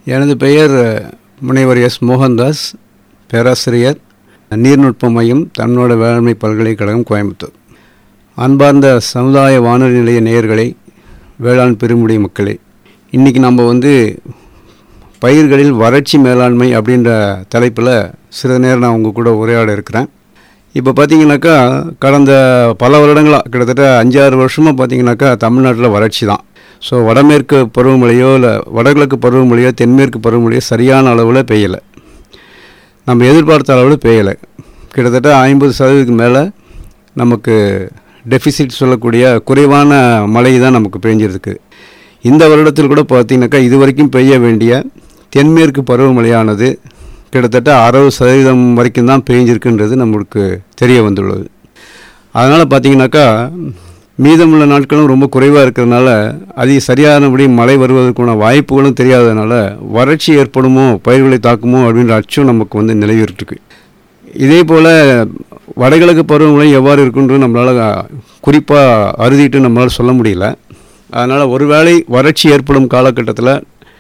எனது பெயர் முனைவர் எஸ் மோகன்தாஸ், பேராசிரியர், நீர்நுட்ப மையம், தன்னோட வேளாண்மை பல்கலைக்கழகம், கோயம்புத்தூர். அன்பார்ந்த சமுதாய வானொலி நிலைய நேயர்களே, வேளாண் பெருமுடி மக்களே, இன்றைக்கி நம்ம பயிர்களில் வறட்சி மேலாண்மை அப்படின்ற தலைப்பில் சிறிது நேரம் நான் உங்கள் கூட உரையாட இருக்கிறேன். இப்போ பார்த்திங்கனாக்கா கடந்த பல வருடங்களாக கிட்டத்தட்ட 5-6 வருஷமாக பார்த்திங்கனாக்கா தமிழ்நாட்டில் வறட்சி தான். ஸோ வடமேற்கு பருவமழையோ இல்லை வடகிழக்கு பருவமழையோ தென்மேற்கு பருவமழையோ சரியான அளவில் பெய்யலை, நம்ம எதிர்பார்த்த அளவில் பெய்யலை. கிட்டத்தட்ட 50% மேலே நமக்கு டெஃபிசிட் சொல்லக்கூடிய குறைவான மழை தான் நமக்கு பெஞ்சிருக்கு. இந்த வருடத்தில் கூட பார்த்திங்கனாக்கா இது வரைக்கும் பெய்ய வேண்டிய தென்மேற்கு பருவமழையானது கிட்டத்தட்ட 60% வரைக்கும் தான் பெய்ஞ்சிருக்குன்றது நம்மளுக்கு தெரிய வந்துள்ளது. அதனால் பார்த்திங்கனாக்கா மீதமுள்ள நாட்களும் ரொம்ப குறைவாக இருக்கிறதுனால சரியானபடி மழை வருவதற்கான வாய்ப்புகளும் தெரியாததுனால வறட்சி ஏற்படுமோ, பயிர்களை தாக்குமோ அப்படின்ற அச்சம் நமக்கு நிலவிட்டுருக்கு. இதே போல் வடகிழக்கு பருவமழை எவ்வாறு இருக்குன்றது நம்மளால் குறிப்பாக அறுதிட்டு நம்மளால் சொல்ல முடியல. அதனால் ஒருவேளை வறட்சி ஏற்படும் காலகட்டத்தில்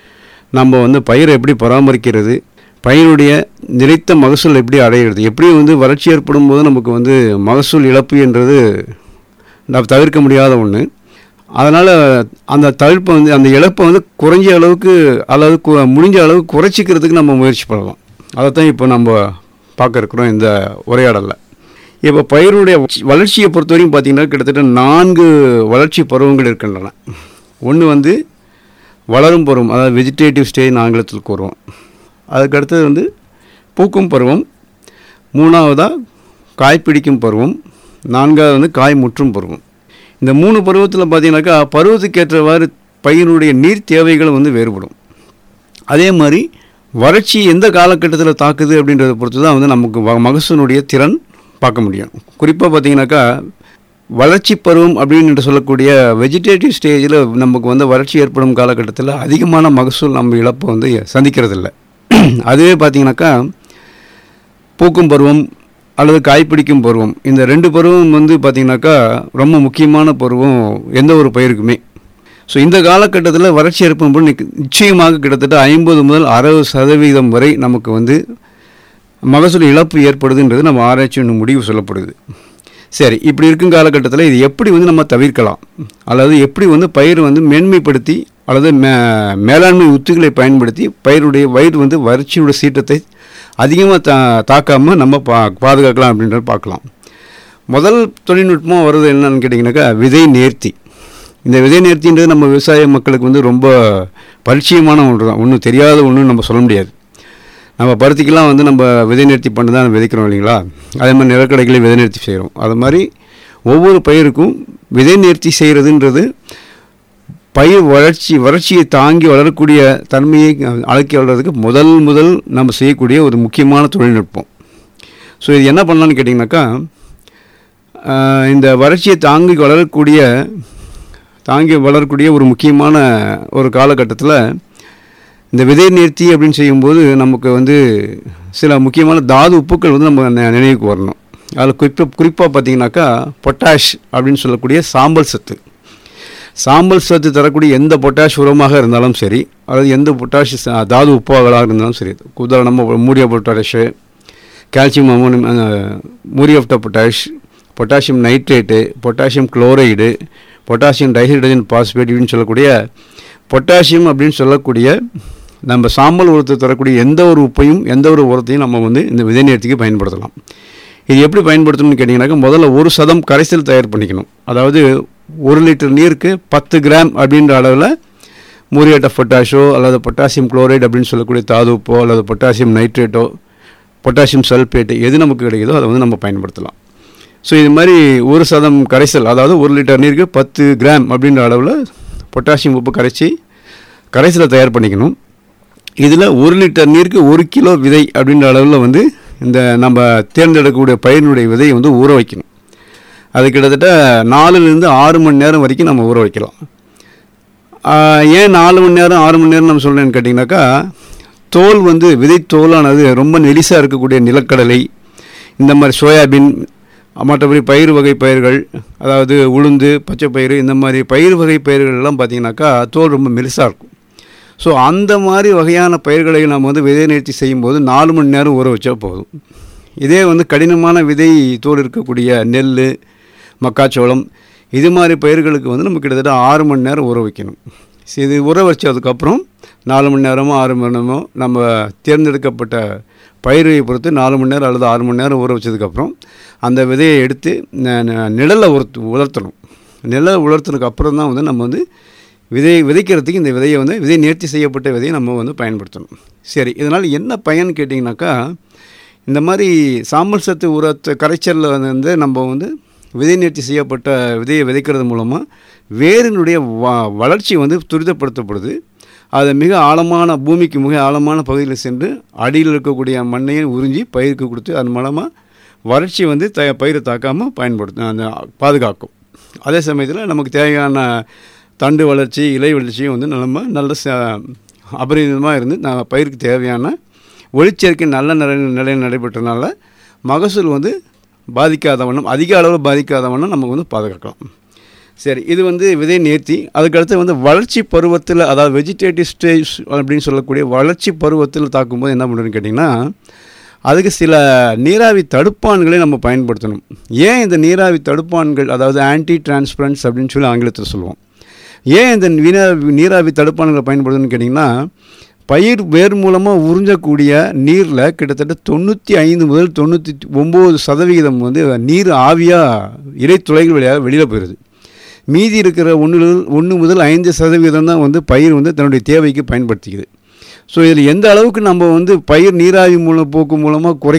நம்ம பயிரை எப்படி பராமரிக்கிறது, பயிருடைய நிலைத்த மகசூல் எப்படி அடையிறது, எப்படி வறட்சி ஏற்படும் போது நமக்கு மகசூல் இழப்பு என்றது நம்ம தவிர்க்க முடியாத ஒன்று. அதனால் அந்த தவிர்ப்பை அந்த இழப்பை குறைஞ்ச அளவுக்கு அல்லது முடிஞ்ச அளவுக்கு குறைச்சிக்கிறதுக்கு நம்ம முயற்சி பண்ணலாம். அதைத்தான் இப்போ நம்ம பார்க்க இருக்கிறோம் இந்த உரையாடலில். இப்போ பயிருடைய வளர்ச்சியை பொறுத்த வரைக்கும் பார்த்திங்கன்னா கிட்டத்தட்ட 4 வளர்ச்சி பருவங்கள் இருக்கின்றன. ஒன்று வளரும் பருவம், அதாவது வெஜிடேட்டிவ் ஸ்டேஜ் ஆங்கிலத்தில் கூறுவோம். அதுக்கடுத்தது பூக்கும் பருவம், 3வதாக காய்பிடிக்கும் பருவம், 4வது காய் முற்றும் பருவம். இந்த 3 பருவத்தில் பார்த்திங்கனாக்கா பருவத்துக்கேற்றவாறு பயிரினுடைய நீர் தேவைகள் வேறுபடும். அதே மாதிரி வறட்சி எந்த காலகட்டத்தில் தாக்குது அப்படின்றத பொறுத்து தான் நமக்கு மகசூலுடைய திறன் பார்க்க முடியும். குறிப்பாக பார்த்திங்கனாக்கா வளர்ச்சி பருவம் அப்படின்னு சொல்லக்கூடிய வெஜிடேட்டிவ் ஸ்டேஜில் நமக்கு வறட்சி ஏற்படும் காலகட்டத்தில் அதிகமான மகசூல் நம்ம இழப்பை சந்திக்கிறதில்ல. அதுவே பார்த்திங்கனாக்கா பூக்கும் பருவம் அல்லது காய்பிடிக்கும் பருவம், இந்த 2 பருவம் பார்த்திங்கனாக்கா ரொம்ப முக்கியமான பருவம் எந்த ஒரு பயிருக்குமே. ஸோ இந்த காலகட்டத்தில் வறட்சி ஏற்படும் போது நிச்சயமாக கிட்டத்தட்ட 50 முதல் 60% வரை நமக்கு மகசூல் இழப்பு ஏற்படுதுன்றது நம்ம ஆராய்ச்சி முடிவு சொல்லப்படுது. சரி, இப்படி இருக்கும் காலகட்டத்தில் இது எப்படி நம்ம தவிர்க்கலாம், அல்லது எப்படி பயிர் மேன்மைப்படுத்தி அல்லது மேலாண்மை உத்திகளை பயன்படுத்தி பயிருடைய வயிறு வறட்சியோட சீற்றத்தை அதிகமாக தாக்காமல் நம்ம பாதுகாக்கலாம் அப்படின்றத பார்க்கலாம். முதல் தொழில்நுட்பம் வருது என்னன்னு கேட்டிங்கனாக்கா விதை நேர்த்தி. இந்த விதை நேர்த்தின்றது நம்ம விவசாய மக்களுக்கு ரொம்ப பரிச்சயமான ஒன்று தான், ஒன்றும் தெரியாத ஒன்றும் நம்ம சொல்ல முடியாது. நம்ம பருத்திக்கெல்லாம் நம்ம விதை நேர்த்தி பண்ணி தான் விதைக்கிறோம் இல்லைங்களா, அதே மாதிரி நிலக்கடைகளை விதை நேர்த்தி செய்கிறோம். அது மாதிரி ஒவ்வொரு பயிருக்கும் விதை நேர்த்தி செய்கிறதுன்றது பயிர் வறட்சியை தாங்கி வளரக்கூடிய தன்மையை அடக்கி வளர்கிறதுக்கு முதல் நம்ம செய்யக்கூடிய ஒரு முக்கியமான தொழில்நுட்பம். ஸோ இது என்ன பண்ணலான்னு கேட்டிங்கனாக்கா இந்த வறட்சியை தாங்கி வளரக்கூடிய ஒரு முக்கியமான ஒரு காலகட்டத்தில் இந்த விதை நேர்த்தி அப்படின்னு செய்யும்போது நமக்கு சில முக்கியமான தாது உப்புக்கள் நம்ம நினைவுக்கு வரணும். அதில் குறிப்பாக பார்த்திங்கனாக்கா பொட்டாஷ் அப்படின்னு சொல்லக்கூடிய சாம்பல் சத்து தரக்கூடிய எந்த பொட்டாஷ் உரமாக இருந்தாலும் சரி, அதாவது எந்த பொட்டாஷ் தாது உப்பாகளாக இருந்தாலும் சரி, உதாரணமாக மூடிய potash, calcium ammonium muriate of potash, potassium nitrate, potassium chloride, potassium dihydrogen phosphate அப்படின்னு சொல்லக்கூடிய பொட்டாசியம் அப்படின்னு சொல்லக்கூடிய நம்ம சாம்பல் உரத்தை தரக்கூடிய எந்த ஒரு உப்பையும் எந்த ஒரு உரத்தையும் நம்ம இந்த விதை நேர்த்திக்கு பயன்படுத்தலாம். இது எப்படி பயன்படுத்தணும்னு கேட்டிங்கனாக்கா முதல்ல 1% கரைசல் தயார் பண்ணிக்கணும். அதாவது 1 லிட்டர் நீருக்கு 10 கிராம் அப்படின்ற அளவில் மூரியேட் ஆஃப் பொட்டாஷோ அல்லது பொட்டாசியம் குளோரைடு அப்படின்னு சொல்லக்கூடிய தாது உப்போ அல்லது பொட்டாசியம் நைட்ரேட்டோ பொட்டாசியம் சல்ஃபேட்டு எது நமக்கு கிடைக்குதோ அதை நம்ம பயன்படுத்தலாம். ஸோ இது மாதிரி 1% கரைசல், அதாவது 1 லிட்டர் நீருக்கு 10 கிராம் அப்படின்ற அளவில் பொட்டாசியம் உப்பு கரைசலை தயார் பண்ணிக்கணும். இதில் 1 லிட்டர் நீருக்கு 1 கிலோ விதை அப்படின்ற அளவில் இந்த நம்ம தேர்ந்தெடுக்கக்கூடிய பயிரினுடைய விதையை ஊற வைக்கணும். அது கிட்டத்தட்ட 4லேருந்து 6 மணி நேரம் வரைக்கும் நம்ம ஊற வைக்கலாம். ஏன் 4 மணி நேரம் 6 மணி நேரம் நம்ம சொல்கிறேன்னு கேட்டிங்கனாக்கா தோல் விதை தோலானது ரொம்ப நெலிசாக இருக்கக்கூடிய நிலக்கடலை, இந்த மாதிரி சோயாபீன், மற்றபடி பயிர் வகை பயிர்கள், அதாவது உளுந்து, பச்சை பயிறு, இந்த மாதிரி பயிர் வகை பயிர்கள்லாம் பார்த்திங்கனாக்கா தோல் ரொம்ப மெலிசாக இருக்கும். ஸோ அந்த மாதிரி வகையான பயிர்களை நம்ம வந்து விதை நேர்த்தி செய்யும்போது 4 மணி நேரம் ஊற வச்சா போதும். இதே வந்து கடினமான விதை தோல் இருக்கக்கூடிய நெல், மக்காச்சோளம் இது மாதிரி பயிர்களுக்கு வந்து நம்ம கிட்டத்தட்ட 6 மணி நேரம் ஊற வைக்கணும். இது ஊற வச்சதுக்கப்புறம் 4 மணி நேரமோ 6 மணி நேரமோ நம்ம தேர்ந்தெடுக்கப்பட்ட பயிரை பொறுத்து 4 மணி நேரம் அல்லது 6 மணி நேரம் ஊற வச்சதுக்கப்புறம் அந்த விதையை எடுத்து நிழலில் உலர்த்தணும். நிழலை உலர்த்தினதுக்கு அப்புறம் தான் வந்து நம்ம வந்து விதைக்கிறதுக்கு இந்த விதையை வந்து விதை நேர்த்தி செய்யப்பட்ட விதையை நம்ம வந்து பயன்படுத்தணும். சரி, இதனால் என்ன பயன் கேட்டிங்கனாக்கா, இந்த மாதிரி சாம்பல் சத்து உரத்தை கரைச்சலில் வந்து நம்ம வந்து விதை நேர்த்தி செய்யப்பட்ட விதையை விதைக்கிறது மூலமாக வேரினுடைய வளர்ச்சி வந்து துரிதப்படுத்தப்படுது. அது மிக ஆழமான பூமிக்கு மிக ஆழமான பகுதியில் சென்று அடியில் இருக்கக்கூடிய மண்ணையை உறிஞ்சி பயிருக்கு கொடுத்து அதன் மூலமாக வறட்சி வந்து பயிரை தாக்காமல் அந்த பாதுகாக்கும். அதே சமயத்தில் நமக்கு தேவையான தண்டு வளர்ச்சி, இலை வளர்ச்சியும் வந்து நல்ல அபரிதமாக இருந்து பயிருக்கு தேவையான ஒளிச்சேர்க்கை நல்ல நிலையில் நடைபெற்றனால மகசூல் வந்து பாதிக்காத வண்ணம், அதிக அளவில் பாதிக்காத வண்ணம் நமக்கு வந்து பாதுகாக்கலாம். சரி, இது வந்து விதை நேர்த்தி. அதுக்கடுத்து வந்து வளர்ச்சி பருவத்தில், அதாவது வெஜிடேட்டிவ் ஸ்டேஜ் அப்படின்னு சொல்லக்கூடிய வளர்ச்சி பருவத்தில் தாக்கும்போது என்ன பண்ணுறதுன்னு கேட்டிங்கன்னா, அதுக்கு சில நீராவி தடுப்பான்களை நம்ம பயன்படுத்தணும். ஏன் இந்த நீராவி தடுப்பான்கள், அதாவது ஆன்டி டிரான்ஸ்பரன்ஸ் அப்படின்னு சொல்லி ஆங்கிலத்தில் சொல்லுவோம், ஏன் இந்த நீராவி தடுப்பான்களை பயன்படுத்தணும்னு கேட்டிங்கன்னா, பயிர் வேர் மூலமாக உறிஞ்சக்கூடிய நீரில் கிட்டத்தட்ட 95 முதல் 99% வந்து நீர் ஆவியாக இலைத்துளைகள் வழியாக வெளியில் போயிடுது. மீதி இருக்கிற 1 முதல் 5% தான் வந்து பயிர் வந்து தன்னுடைய தேவைக்கு பயன்படுத்திக்குது. ஸோ இதில் எந்த அளவுக்கு நம்ம வந்து பயிர் நீராவி போக்கு மூலமாக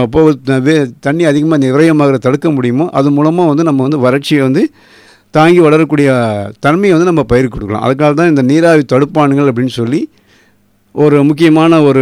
தண்ணி அதிகமாக விரயமாக தடுக்க முடியுமோ அது மூலமாக வந்து நம்ம வந்து வறட்சியை வந்து தாங்கி வளரக்கூடிய தன்மையை வந்து நம்ம பயிருக்கு கொடுக்கலாம். அதுக்காக தான் இந்த நீராவி தடுப்பான்கள் அப்படின்னு சொல்லி ஒரு முக்கியமான ஒரு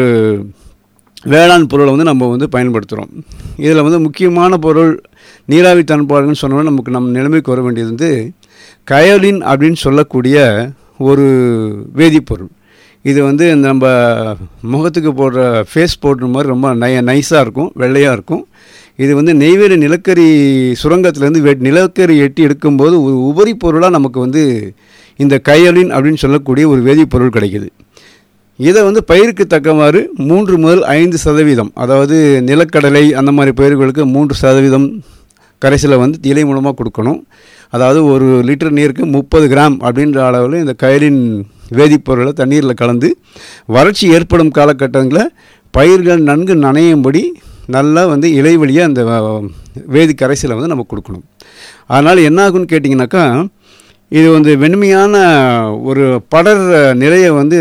வேளாண் பொருளை வந்து நம்ம வந்து பயன்படுத்துகிறோம். இதில் வந்து முக்கியமான பொருள் நீராவி தடுப்பான்கள்னு சொன்னோன்னா நம்ம நிலைமைக்கு வர வேண்டியது வந்து கயோலின் அப்படின்னு சொல்லக்கூடிய ஒரு வேதிப்பொருள். இது வந்து நம்ம முகத்துக்கு போடுற ஃபேஸ் பவுடர் மாதிரி ரொம்ப நைஸாக இருக்கும், வெள்ளையாக இருக்கும். இது வந்து நெய்வேலி நிலக்கரி சுரங்கத்திலேருந்து நிலக்கரி எட்டி எடுக்கும்போது ஒரு உபரி பொருளாக நமக்கு வந்து இந்த கயோலின் அப்படின்னு சொல்லக்கூடிய ஒரு வேதிப்பொருள் கிடைக்கிது. இதை வந்து பயிருக்கு தக்கவாறு 3 முதல் 5%, அதாவது நிலக்கடலை அந்த மாதிரி பயிர்களுக்கு 3% கரைசலை வந்து இலை மூலமாக கொடுக்கணும். அதாவது 1 லிட்டர் நீருக்கு 30 கிராம் அப்படின்ற அளவில் இந்த கயோலின் வேதிப்பொருளை தண்ணீரில் கலந்து வறட்சி ஏற்படும் காலகட்டங்களில் பயிர்கள் நன்கு நனையும்படி நல்லா வந்து இலை வழியாக அந்த வேதி கரைசலை வந்து நம்ம கொடுக்கணும். அதனால் என்ன ஆகுன்னு கேட்டிங்கனாக்கா, இது வந்து வெண்மையான ஒரு படர் நிலையை வந்து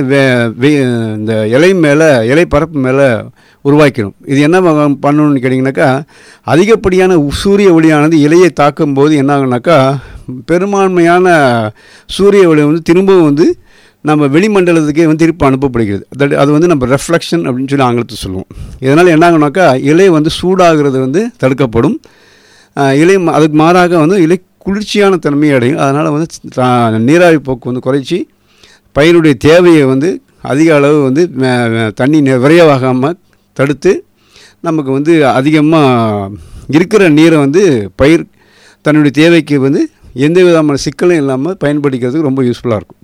இந்த இலை பரப்பு மேலே உருவாக்கிடும். இது என்ன பண்ணணும்னு கேட்டிங்கனாக்கா, அதிகப்படியான சூரிய ஒளியானது இலையை தாக்கும் போது என்ன ஆகுனாக்கா, பெரும்பான்மையான சூரிய ஒளி வந்து திரும்பவும் வந்து நம்ம வெளிமண்டலத்துக்கே வந்து திருப்பி அனுப்பப்படுகிறது. அது வந்து நம்ம ரெஃப்ளெக்ஷன் அப்படின்னு சொல்லி ஆங்கிலத்தை சொல்லுவோம். இதனால் என்ன ஆகுனாக்கா, இலை வந்து சூடாகிறது வந்து தடுக்கப்படும். இலை அதுக்கு மாறாக வந்து இலை குளிர்ச்சியான தன்மையை அடையும். அதனால் வந்து நீராவி போக்கு வந்து குறைச்சி பயிருடைய தேவையை வந்து அதிக அளவு வந்து தண்ணி விரைவாகாமல் தடுத்து நமக்கு வந்து அதிகமாக இருக்கிற நீரை வந்து பயிர் தன்னுடைய தேவைக்கு வந்து எந்த விதமான சிக்கலும் இல்லாமல் பயன்படுத்திக்கிறதுக்கு ரொம்ப யூஸ்ஃபுல்லாக இருக்கும்.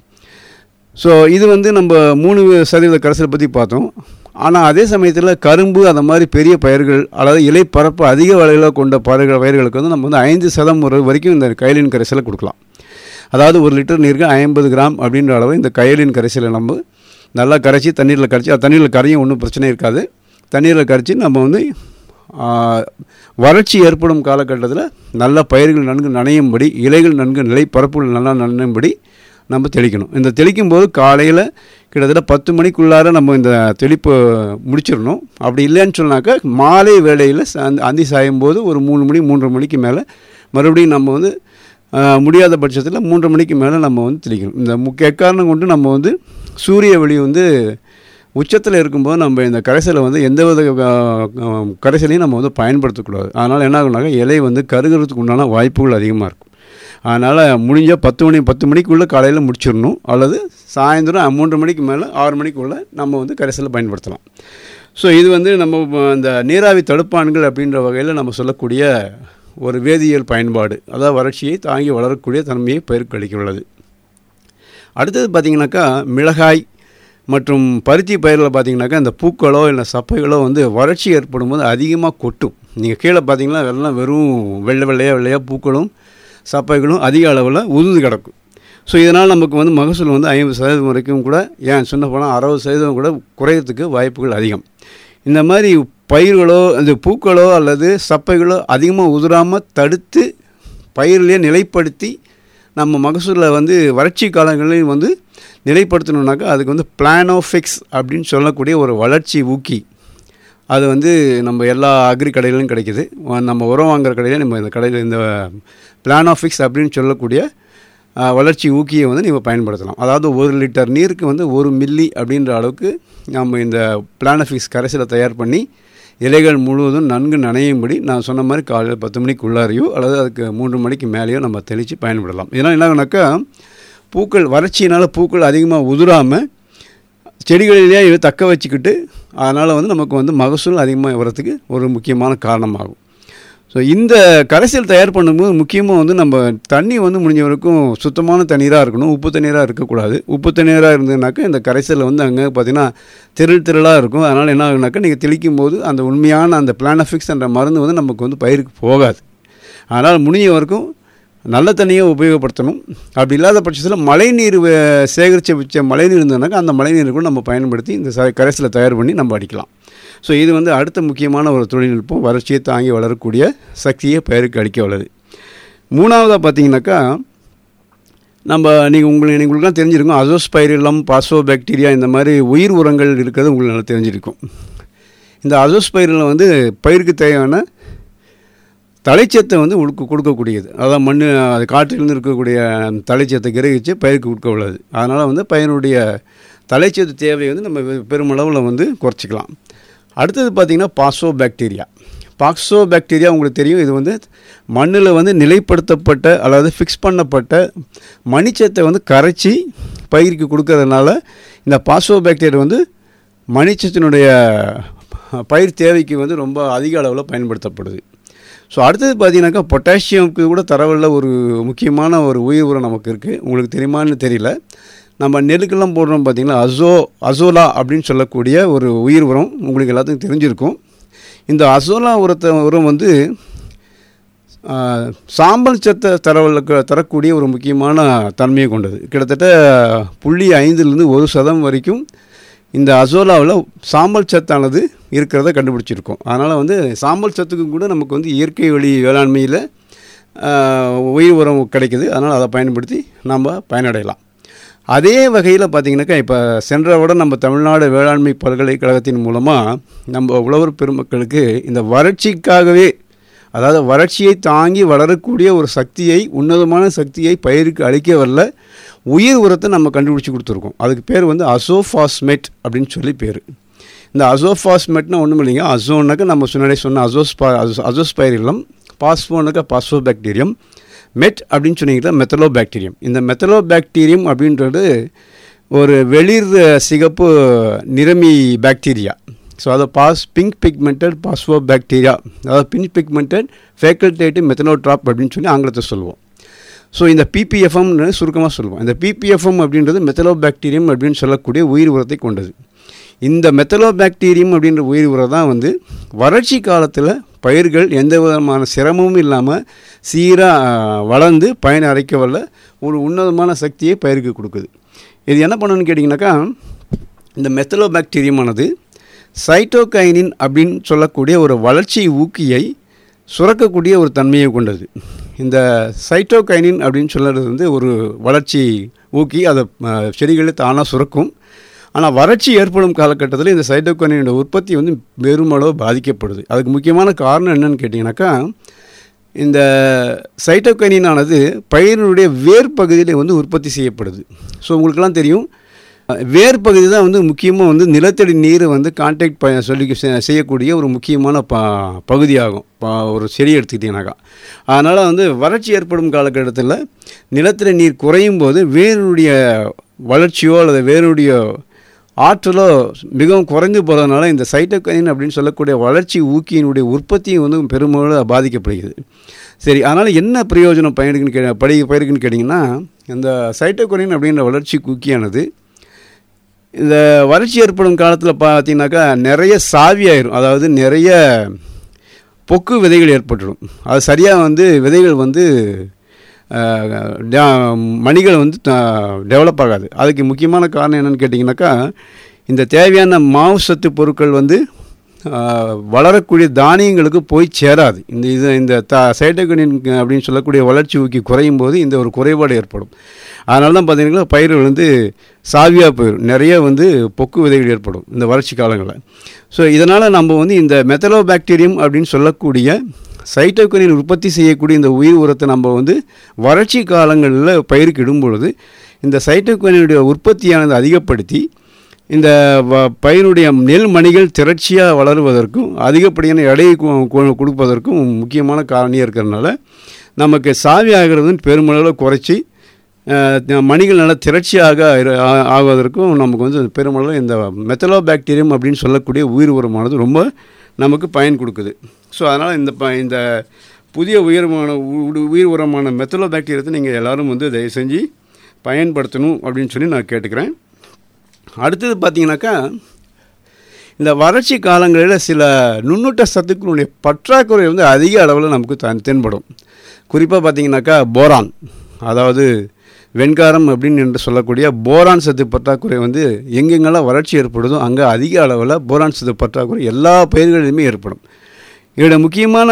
ஸோ இது வந்து நம்ம 3% கரைசலை பற்றி பார்த்தோம். ஆனால் அதே சமயத்தில் கரும்பு அந்த மாதிரி பெரிய பயிர்கள், அதாவது இலை பரப்பு அதிக அளவில் கொண்ட பயிர்களுக்கு வந்து நம்ம வந்து 5% வரைக்கும் இந்த கயோலின் கரைசலை கொடுக்கலாம். அதாவது 1 லிட்டர் நீருக்கு 50 கிராம் அப்படின்ற அளவு இந்த கயோலின் கரைசலை நம்ம நல்லா கரைச்சி தண்ணீரில் கரைச்சி, அது தண்ணீரில் கரையும் ஒன்றும் பிரச்சனை இருக்காது. தண்ணீரில் கரைச்சி நம்ம வந்து வறட்சி ஏற்படும் காலகட்டத்தில் நல்ல பயிர்கள் நன்கு நனையும்படி, இலைகள் நன்கு நிலை பரப்புகள் நல்லா நனையும்படி நம்ம தெளிக்கணும். இந்த தெளிக்கும் போது காலையில் கிட்டத்தட்ட 10 மணிக்குள்ளார நம்ம இந்த தெளிப்பு முடிச்சிடணும். அப்படி இல்லைன்னு சொன்னாக்கா மாலை வேளையில் அந்தி சாயும் போது ஒரு 3 மணி 3:30 மணிக்கு மேலே மறுபடியும் நம்ம வந்து முடியாத பட்சத்தில் 3:30 மணிக்கு மேலே நம்ம வந்து தெளிக்கணும். இந்த முக்கிய காரணம் கொண்டு நம்ம வந்து சூரிய ஒளி வந்து உச்சத்தில் இருக்கும்போது நம்ம இந்த கரைசலை வந்து எந்தவித கரைசலையும் நம்ம வந்து பயன்படுத்தக்கூடாது. அதனால் என்ன ஆகுனாக்கா, இலை வந்து கருகிறதுக்கு உண்டான வாய்ப்புகள் அதிகமாக இருக்கும். அதனால் முடிஞ்சால் 10 மணிக்குள்ளே காலையில் முடிச்சிடணும். அல்லது சாயந்தரம் 3 மணிக்கு மேலே 6 மணிக்குள்ளே நம்ம வந்து கரைசலை பயன்படுத்தலாம். ஸோ இது வந்து நம்ம இந்த நீராவி தடுப்பான்கள் அப்படின்ற வகையில் நம்ம சொல்லக்கூடிய ஒரு வேதியியல் பயன்பாடு, அதாவது வறட்சியை தாங்கி வளரக்கூடிய தன்மையை பயிருக்கு அளிக்க உள்ளது. அடுத்தது பார்த்திங்கனாக்கா, மிளகாய் மற்றும் பருத்தி பயிரில் பார்த்திங்கனாக்கா இந்த பூக்களோ இல்லை சப்பைகளோ வந்து வறட்சி ஏற்படும் போது அதிகமாக கொட்டும். நீங்கள் கீழே பார்த்தீங்கன்னா எல்லாம் வெறும் வெள்ளையாக பூக்களும் சப்பைகளும் அதிக அளவில் உதிர்ந்து கிடக்கும். ஸோ இதனால் நமக்கு வந்து மகசூல் வந்து 50% வரைக்கும் கூட, ஏன் சொன்ன போனால் 60% கூட குறையிறதுக்கு வாய்ப்புகள் அதிகம். இந்த மாதிரி பயிர்களோ இந்த பூக்களோ அல்லது சப்பைகளோ அதிகமாக உதிராமல் தடுத்து பயிரிலே நிலைப்படுத்தி நம்ம மகசூலில் வந்து வறட்சி காலங்களில் வந்து நிலைப்படுத்தணுன்னாக்கா அதுக்கு வந்து பிளானோஃபிக்ஸ் அப்படின்னு சொல்லக்கூடிய ஒரு வளர்ச்சி ஊக்கி, அது வந்து நம்ம எல்லா அக்ரி கடையிலும் கிடைக்கிது. நம்ம உரம் வாங்குகிற கடையில் நம்ம இந்த கடையில் இந்த பிளானோஃபிக்ஸ் அப்படின்னு சொல்லக்கூடிய வளர்ச்சி ஊக்கியை வந்து நீங்கள் பயன்படுத்தலாம். அதாவது 1 லிட்டர் நீருக்கு வந்து 1 மில்லி அப்படின்ற அளவுக்கு நம்ம இந்த பிளானோஃபிக்ஸ் கரைசலை தயார் பண்ணி இலைகள் முழுவதும் நன்கு நனையும்படி நான் சொன்ன மாதிரி காலையில் 10 மணிக்கு உள்ளாரையோ அல்லது அதுக்கு 3 மணிக்கு மேலேயோ நம்ம தெளித்து பயன்படலாம். இதனால் என்ன ஆகுனாக்கா பூக்கள் வறட்சியினால் பூக்கள் அதிகமாக உதிராமல் செடிகளிலேயே இதை தக்க வச்சுக்கிட்டு அதனால் வந்து நமக்கு வந்து மகசூல் அதிகமாக வரத்துக்கு ஒரு முக்கியமான காரணமாகும். ஸோ இந்த கரைசல் தயார் பண்ணும்போது முக்கியமாக வந்து நம்ம தண்ணி வந்து முடிஞ்ச வரைக்கும் சுத்தமான தண்ணீராக இருக்கணும், உப்பு தண்ணீராக இருக்கக்கூடாது. உப்பு தண்ணீராக இருந்ததுனாக்கா இந்த கரைசலில் வந்து அங்கே பார்த்திங்கன்னா திரளாக இருக்கும். அதனால் என்ன ஆகுனாக்கா நீங்கள் தெளிக்கும் போது அந்த உண்மையான அந்த பிளானோஃபிக்ஸ் என்ற மருந்து வந்து நமக்கு வந்து பயிருக்கு போகாது. அதனால் முடிஞ்ச வரைக்கும் நல்ல தண்ணியை உபயோகப்படுத்தணும். அப்படி இல்லாத பட்சத்தில் மழைநீர் சேகரித்து வச்ச மழைநீர் இருந்ததுனாக்கா அந்த மழைநீரை கூட நம்ம பயன்படுத்தி இந்த கரைசலை தயார் பண்ணி நம்ம அடிக்கலாம். ஸோ இது வந்து அடுத்த முக்கியமான ஒரு தொழில்நுட்பம், வறட்சியை தாங்கி வளரக்கூடிய சக்தியை பயிருக்கு அளிக்க வளருது. மூணாவதாக பார்த்திங்கனாக்கா உங்களுக்குலாம் தெரிஞ்சிருக்கும் அசோஸ்பைரிலம், பாசோபாக்டீரியா இந்த மாதிரி உயிர் உரங்கள் இருக்கிறது உங்களுக்கு நல்லா தெரிஞ்சிருக்கும். இந்த அசோஸ்பைரிலம் வந்து பயிருக்கு தேவையான தலைச்சத்தை வந்து கொடுக்கக்கூடியது. அதாவது மண் அது காற்றிலிருந்து இருக்கக்கூடிய தலைச்சத்தை கிரகிச்சு பயிருக்கு கொடுக்க உள்ளது. அதனால் வந்து பயிரினுடைய தலைச்சத்து தேவையை வந்து நம்ம பெருமளவில் வந்து குறைச்சிக்கலாம். அடுத்தது பார்த்திங்கன்னா பாக்சோபாக்டீரியா உங்களுக்கு தெரியும். இது வந்து மண்ணில் வந்து நிலைப்படுத்தப்பட்ட அல்லது ஃபிக்ஸ் பண்ணப்பட்ட மணிச்சத்தை வந்து கரைச்சி பயிருக்கு கொடுக்கறதுனால இந்த பாக்சோபாக்டீரியா வந்து மணிச்சத்தினுடைய பயிர் தேவைக்கு வந்து ரொம்ப அதிக அளவில் பயன்படுத்தப்படுது. ஸோ அடுத்தது பார்த்திங்கனாக்கா பொட்டாசியமுக்கு கூட தரவுள்ள ஒரு முக்கியமான ஒரு உயிர் உரம் நமக்கு இருக்குது. உங்களுக்கு தெரியுமான்னு தெரியல. நம்ம நெல்லுக்கெல்லாம் போடுறோம் பார்த்திங்கன்னா அசோலா அப்படின்னு சொல்லக்கூடிய ஒரு உயிர் உரம் உங்களுக்கு எல்லாத்துக்கும் தெரிஞ்சிருக்கும். இந்த அசோலா உரம் வந்து சாம்பல் சத்தை தரக்கூடிய ஒரு முக்கியமான தன்மையை கொண்டது. கிட்டத்தட்ட 0.5லிருந்து 1% வரைக்கும் இந்த அசோலாவில் சாம்பல் சத்தானது இருக்கிறத கண்டுபிடிச்சிருக்கோம். அதனால் வந்து சாம்பல் சத்துக்கு கூட நமக்கு வந்து இயற்கை வழி வேளாண்மையில் உயிர் உரம் கிடைக்குது. அதனால் அதை பயன்படுத்தி நம்ம பயனடையலாம். அதே வகையில் பார்த்திங்கனாக்கா இப்போ சென்ற விட நம்ம தமிழ்நாடு வேளாண்மை பல்கலைக்கழகத்தின் மூலமாக நம்ம உழவர் பெருமக்களுக்கு இந்த வறட்சிக்காகவே, அதாவது வறட்சியை தாங்கி வளரக்கூடிய ஒரு சக்தியை, உன்னதமான சக்தியை பயிருக்கு அளிக்க வரல உயிர் உரத்தை நம்ம கண்டுபிடிச்சி கொடுத்துருக்கோம். அதுக்கு பேர் வந்து அசோஃபாஸ்மேட் அப்படின்னு சொல்லி பேர். இந்த அசோஃபாஸ்மேட்னா ஒன்றும் இல்லைங்க. அசோன்னாக்கா நம்ம முன்னாடியே சொன்ன அசோஸ்பைரிலம், பாஸ்போனாக்கா பாஸ்போபாக்டீரியம், மெட் அப்படின்னு சொன்னீங்கன்னா மெத்தலோபாக்டீரியம். இந்த மெத்தலோபாக்டீரியம் அப்படின்றது ஒரு வெளிர் சிகப்பு நிறமி பாக்டீரியா. ஸோ அதை பிங்க் பிக்மெண்டட் பாஸ்போபாக்டீரியா, அதாவது பிங்க் பிக்மெண்டட் ஃபேக்கல்டேட்டிவ் மெத்தனோட்ராப் அப்படின்னு சொல்லி ஆங்கிலத்தை சொல்லுவோம். ஸோ இந்த பிபிஎஃப்எம்னு சுருக்கமாக சொல்லுவோம். இந்த பிபிஎஃப்எம் அப்படின்றது மெத்தலோபாக்டீரியம் அப்படின்னு சொல்லக்கூடிய உயிர் உரத்தை கொண்டது. இந்த மெத்தலோபாக்டீரியம் அப்படின்ற உயிர் உரம் தான் வந்து வறட்சி காலத்தில் பயிர்கள் எந்த விதமான சிரமமும் இல்லாமல் சீராக வளர்ந்து பயன் அரைக்க வல்ல ஒரு உன்னதமான சக்தியை பயிருக்கு கொடுக்குது. இது என்ன பண்ணணும்னு கேட்டிங்கனாக்கா, இந்த மெத்தலோபாக்டீரியமானது சைட்டோகைனின் அப்படின்னு சொல்லக்கூடிய ஒரு வளர்ச்சி ஊக்கியை சுரக்கக்கூடிய ஒரு தன்மையை கொண்டது. இந்த சைட்டோகைனின் அப்படின்னு சொல்கிறது வந்து ஒரு வளர்ச்சி ஊக்கி, அதை செடிகளில் தானாக சுரக்கும். ஆனால் வறட்சி ஏற்படும் காலகட்டத்தில் இந்த சைட்டோகைனினோட உற்பத்தி வந்து பெருமளவு பாதிக்கப்படுது. அதுக்கு முக்கியமான காரணம் என்னன்னு கேட்டிங்கனாக்கா, இந்த சைட்டோகைனினானது பயிரினுடைய வேர் பகுதியில் வந்து உற்பத்தி செய்யப்படுது. ஸோ உங்களுக்கெல்லாம் தெரியும், வேர் பகுதி தான் வந்து முக்கியமாக வந்து நிலத்தடி நீரை வந்து கான்டாக்ட் செய்யக்கூடிய ஒரு முக்கியமான பகுதியாகும் ஒரு செடி எடுத்துக்கிட்டிங்கனாக்கா. அதனால் வந்து வறட்சி ஏற்படும் காலகட்டத்தில் நிலத்தடி நீர் குறையும் போது வேருடைய வளர்ச்சியோ அல்லது வேருடைய ஆற்றலோ மிகவும் குறைந்து போகிறதுனால இந்த சைட்டோகைனின் அப்படின்னு சொல்லக்கூடிய வளர்ச்சி ஊக்கியினுடைய உற்பத்தியும் வந்து பெருமளவு பாதிக்கப்படுகிறது. சரி, அதனால் என்ன பிரயோஜனம் பயிருக்குன்னு கேட்டிங்கன்னா, இந்த சைட்டோகைனின் அப்படின்ற வளர்ச்சி ஊக்கியானது இந்த வறட்சி ஏற்படும் காலத்தில் பார்த்தீங்கன்னாக்கா நிறைய சாவியாயிரும், அதாவது நிறைய பொக்கு விதைகள் ஏற்பட்டுடும். அது சரியாக வந்து விதைகள் வந்து மணிகள் வந்து டெவலப் ஆகாது. அதுக்கு முக்கியமான காரணம் என்னென்னு கேட்டிங்கனாக்கா, இந்த தேவையான மாவுசத்து பொருட்கள் வந்து வளரக்கூடிய தானியங்களுக்கு போய் சேராது. இந்த சைட்டோகினின் அப்படின்னு சொல்லக்கூடிய வளர்ச்சி ஊக்கி குறையும் போது இந்த ஒரு குறைபாடு ஏற்படும். அதனால தான் பார்த்தீங்கன்னா பயிர்கள் வந்து சாவியாக போயிடும், நிறைய வந்து பொக்கு விதைகள் ஏற்படும் இந்த வறட்சி காலங்களில். ஸோ இதனால் நம்ம வந்து இந்த மெத்தலோபாக்டீரியம் அப்படின்னு சொல்லக்கூடிய சைட்டோகினின் உற்பத்தி செய்யக்கூடிய இந்த உயிர் உரத்தை நம்ம வந்து வறட்சி காலங்களில் பயிருக்கு இடும் பொழுது இந்த சைட்டோகினினுடைய உற்பத்தியானது அதிகப்படுத்தி இந்த பயினுடைய நெல் மணிகள் திரட்சியாக வளருவதற்கும் அதிகப்படியான எடையை கொடுப்பதற்கும் முக்கியமான காரணியாக இருக்கிறதுனால நமக்கு சாவி ஆகிறது பெருமளவில் குறைச்சி மணிகள் நல்லா திரட்சியாக ஆகுவதற்கும் நமக்கு வந்து பெருமளவில் இந்த மெத்தலோபாக்டீரியம் அப்படின்னு சொல்லக்கூடிய உயிர் உரமானது ரொம்ப நமக்கு பயன் கொடுக்குது. ஸோ அதனால் இந்த புதிய உயிர் உரமான மெத்தலோபாக்டீரியத்தை நீங்கள் எல்லோரும் வந்து தயவு செஞ்சு பயன்படுத்தணும் அப்படின்னு சொல்லி நான் கேட்டுக்கிறேன். அடுத்தது பார்த்திங்கனாக்கா, இந்த வறட்சி காலங்களில் சில நுண்ணூட்ட சத்துக்களுடைய பற்றாக்குறை வந்து அதிக அளவில் நமக்கு தென்படும். குறிப்பாக பார்த்திங்கனாக்கா போரான், அதாவது வெண்காரம் அப்படின்னு என்று சொல்லக்கூடிய போரான் சத்து பற்றாக்குறை வந்து எங்கெங்கெல்லாம் வறட்சி ஏற்படுதோ அங்கே அதிக அளவில் போரான் சத்து பற்றாக்குறை எல்லா பயிர்களிலுமே ஏற்படும். இதோட முக்கியமான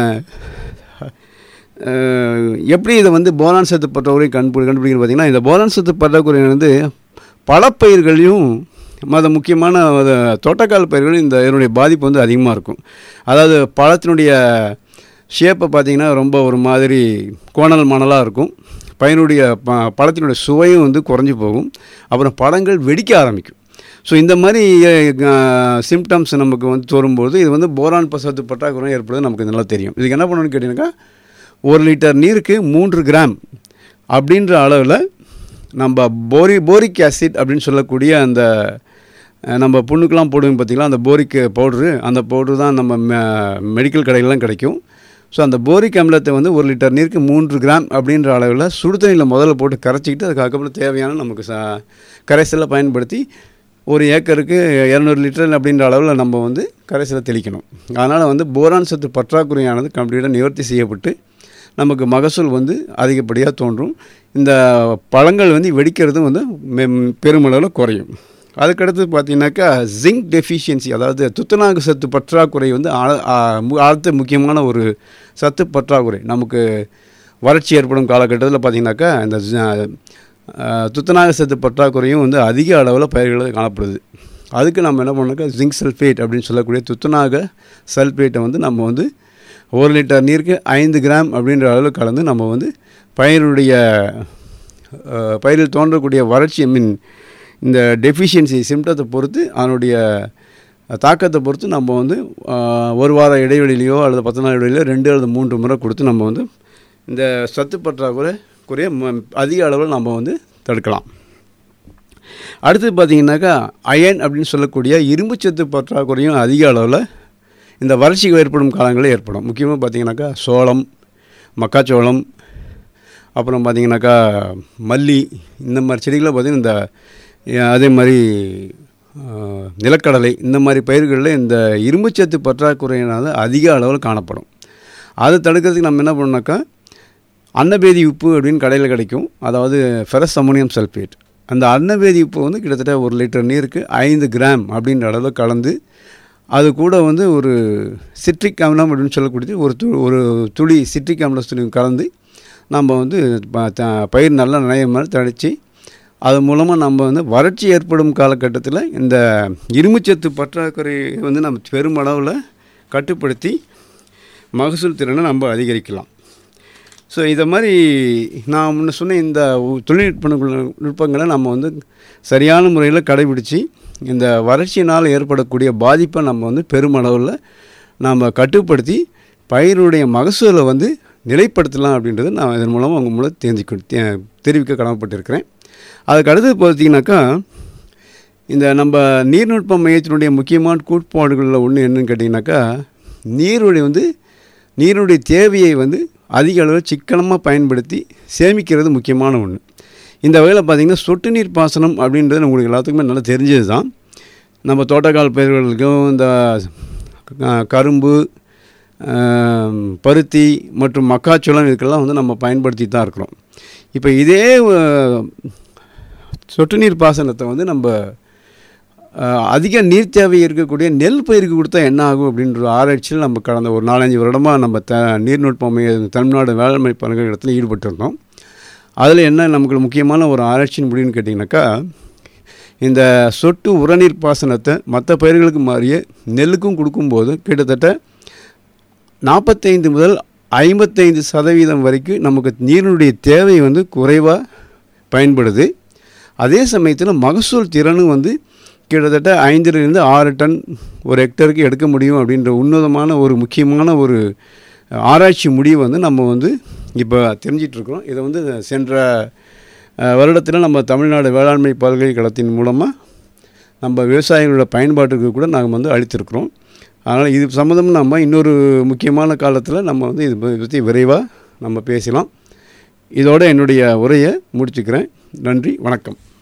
எப்படி இதை வந்து போரான் சத்து பற்றாக்குறை கண்டுபிடிக்கிறது பார்த்திங்கன்னா, இந்த போரான் சத்து பற்றாக்குறை வந்து பல பயிர்களையும் முக்கியமான தோட்டக்கால் பயிர்களும் இதனுடைய பாதிப்பு வந்து அதிகமாக இருக்கும். அதாவது பழத்தினுடைய ஷேப்பை பார்த்திங்கன்னா ரொம்ப ஒரு மாதிரி கோணல் மணலாக இருக்கும். பயினுடைய பழத்தினுடைய சுவையும் வந்து குறைஞ்சி போகும். அப்புறம் பழங்கள் வெடிக்க ஆரம்பிக்கும். ஸோ இந்த மாதிரி சிம்டம்ஸ் நமக்கு வந்து தோறும்போது இது வந்து போரான் சத்து பற்றாக்குறை ஏற்படுது நமக்கு நல்லா தெரியும். இதுக்கு என்ன பண்ணணும்னு கேட்டிங்கனாக்கா, 1 லிட்டர் நீருக்கு 3 கிராம் அப்படின்ற அளவில் நம்ம போரிக் ஆசிட் அப்படின்னு சொல்லக்கூடிய அந்த நம்ம புண்ணுக்கெலாம் போடுவோம் பார்த்திங்களா, அந்த போரிக் பவுட்ரு, அந்த பவுட்ரு தான் நம்ம மெடிக்கல் கடைகள்லாம் கிடைக்கும். ஸோ அந்த போரிக் அமிலத்தை வந்து 1 லிட்டர் நீருக்கு 3 கிராம் அப்படின்ற அளவில் சுடுதண்ணியில் முதல்ல போட்டு கரைச்சிக்கிட்டு அதுக்கப்புறம் தேவையான நமக்கு கரைசலை பயன்படுத்தி 1 ஏக்கருக்கு 200 லிட்டர் அப்படின்ற அளவில் நம்ம வந்து கரைசலை தெளிக்கணும். அதனால் வந்து போரான் சத்து பற்றாக்குறையானது கம்ப்ளீட்டாக நிவர்த்தி செய்யப்பட்டு நமக்கு மகசூல் வந்து அதிகப்படியாக தோன்றும். இந்த பழங்கள் வந்து வெடிக்கிறதும் வந்து பெருமளவில் குறையும். அதுக்கடுத்து பார்த்திங்கனாக்கா ஜிங்க் டெஃபிஷியன்சி, அதாவது துத்தநாக சத்து பற்றாக்குறை வந்து அடுத்த முக்கியமான ஒரு சத்து பற்றாக்குறை. நமக்கு வறட்சி ஏற்படும் காலகட்டத்தில் பார்த்திங்கனாக்கா இந்த துத்தநாக சத்து பற்றாக்குறையும் வந்து அதிக அளவில் பயிர்கள் காணப்படுது. அதுக்கு நம்ம என்ன பண்ணோம்னாக்கா ஜிங்க் சல்ஃபேட் அப்படின்னு சொல்லக்கூடிய துத்தநாக சல்ஃபேட்டை வந்து நம்ம வந்து 1 லிட்டர் நீருக்கு 5 கிராம் அப்படின்ற அளவில் கலந்து நம்ம வந்து பயிரில் தோன்றக்கூடிய வறட்சி இந்த டெஃபிஷியன்சி சிம்டத்தை பொறுத்து அதனுடைய தாக்கத்தை பொறுத்து நம்ம வந்து 1 வார இடைவெளியிலையோ அல்லது 10 நாள் இடைவெளியிலோ 2 அல்லது 3 முறை கொடுத்து நம்ம வந்து இந்த சத்து பற்றாக்குறைய அதிக அளவில் நம்ம வந்து தடுக்கலாம். அடுத்தது பார்த்திங்கனாக்கா அயன் அப்படின்னு சொல்லக்கூடிய இரும்பு சத்து பற்றாக்குறையும் அதிக அளவில் இந்த வறட்சி ஏற்படும் காலங்களில் ஏற்படும். முக்கியமாக பார்த்திங்கனாக்கா சோளம், மக்காச்சோளம், அப்புறம் பார்த்திங்கனாக்கா மல்லி, இந்த மாதிரி செடிகளை பார்த்திங்கன்னா அதே மாதிரி நிலக்கடலை, இந்த மாதிரி பயிர்களில் இந்த இரும்புச்சத்து பற்றாக்குறையினால் அதிக அளவில் காணப்படும். அதை தடுக்கிறதுக்கு நம்ம என்ன பண்ணோம்னாக்கா அன்னபேதி உப்பு அப்படின்னு கடையில் கிடைக்கும், அதாவது ஃபெரஸ் அமோனியம் சல்ஃபேட். அந்த அன்னபேதி உப்பு வந்து கிட்டத்தட்ட 1 லிட்டர் நீருக்கு 5 கிராம் அப்படின்ற அளவில் கலந்து அது கூட வந்து ஒரு சிட்ரிக் அமிலம் அப்படின்னு சொல்லக்கூடிய ஒரு துளி சிட்ரிக் அமிலம் கலந்து நம்ம வந்து பயிர் நல்லா நனைய மாதிரி தடித்து அது மூலமாக நம்ம வந்து வறட்சி ஏற்படும் காலகட்டத்தில் இந்த இரும்புச்சத்து பற்றாக்குறை வந்து நம்ம பெருமளவில் கட்டுப்படுத்தி மகசூல் திறனை நம்ம அதிகரிக்கலாம். ஸோ இதை மாதிரி நான் முன்ன சொன்ன இந்த நுட்பங்களை நம்ம வந்து சரியான முறையில் கடைபிடித்து இந்த வறட்சியினால் ஏற்படக்கூடிய பாதிப்பை நம்ம வந்து பெருமளவில் நாம் கட்டுப்படுத்தி பயிருடைய மகசூலை வந்து நிலைப்படுத்தலாம் அப்படின்றது நான் இதன் மூலமாக உங்கள் மூலம் தெரிவிக்க கடமைப்பட்டிருக்கிறேன். அதுக்கு அடுத்து பார்த்திங்கனாக்கா இந்த நம்ம நீர்நுட்ப மையத்தினுடைய முக்கியமான கோட்பாடுகளில் ஒன்று என்னன்னு கேட்டிங்கனாக்கா, நீருடைய தேவையை வந்து அதிக அளவில் சிக்கனமாக பயன்படுத்தி சேமிக்கிறது முக்கியமான ஒன்று. இந்த வகையில் பார்த்திங்கன்னா சொட்டு நீர் பாசனம் அப்படின்றது உங்களுக்கு எல்லாத்துக்குமே நல்லா தெரிஞ்சது தான். நம்ம தோட்டக்கால் பயிர்களுக்கும் இந்த கரும்பு, பருத்தி மற்றும் மக்காச்சோளம் இதுக்கெல்லாம் வந்து நம்ம பயன்படுத்தி தான் இருக்கிறோம். இப்போ இதே சொட்டு நீர் பாசனத்தை வந்து நம்ம அதிக நீர் தேவை இருக்கக்கூடிய நெல் பயிருக்கு கொடுத்தா என்ன ஆகும் அப்படின்ற ஆராய்ச்சியில் நம்ம கடந்த ஒரு 4-5 வருடமாக நம்ம நீர்நுட்பம் தமிழ்நாடு வேளாண்மை பல்கலைக்கழகத்தில் ஈடுபட்டிருந்தோம். அதில் என்ன நமக்கு முக்கியமான ஒரு ஆராய்ச்சியின் முடிவுன்னு கேட்டிங்கனாக்கா, இந்த சொட்டு உரநீர் பாசனத்தை மற்ற பயிர்களுக்கு மாறிய நெல்லுக்கும் கொடுக்கும்போது கிட்டத்தட்ட 45 முதல் 55% வரைக்கும் நமக்கு நீரினுடைய தேவை வந்து குறைவாக பயன்படுது. அதே சமயத்தில் மகசூல் திறனும் வந்து கிட்டத்தட்ட 5லிருந்து 6 டன் ஒரு ஹெக்டருக்கு எடுக்க முடியும் அப்படின்ற உன்னதமான ஒரு முக்கியமான ஒரு ஆராய்ச்சி முடிவு வந்து நம்ம வந்து இப்போ தெரிஞ்சிட்ருக்கிறோம். இதை வந்து சென்ற வருடத்தில் நம்ம தமிழ்நாடு வேளாண்மை பல்கலைக்கழகத்தின் மூலமாக நம்ம விவசாயிகளோட பயன்பாட்டுக்கு கூட நாங்கள் வந்து அளித்திருக்கிறோம். அதனால் இது சம்மந்தமாக நம்ம இன்னொரு முக்கியமான காலத்தில் நம்ம வந்து இது பற்றி விரைவாக நம்ம பேசலாம். இதோடு என்னுடைய உரையை முடிச்சுக்கிறேன். நன்றி, வணக்கம்.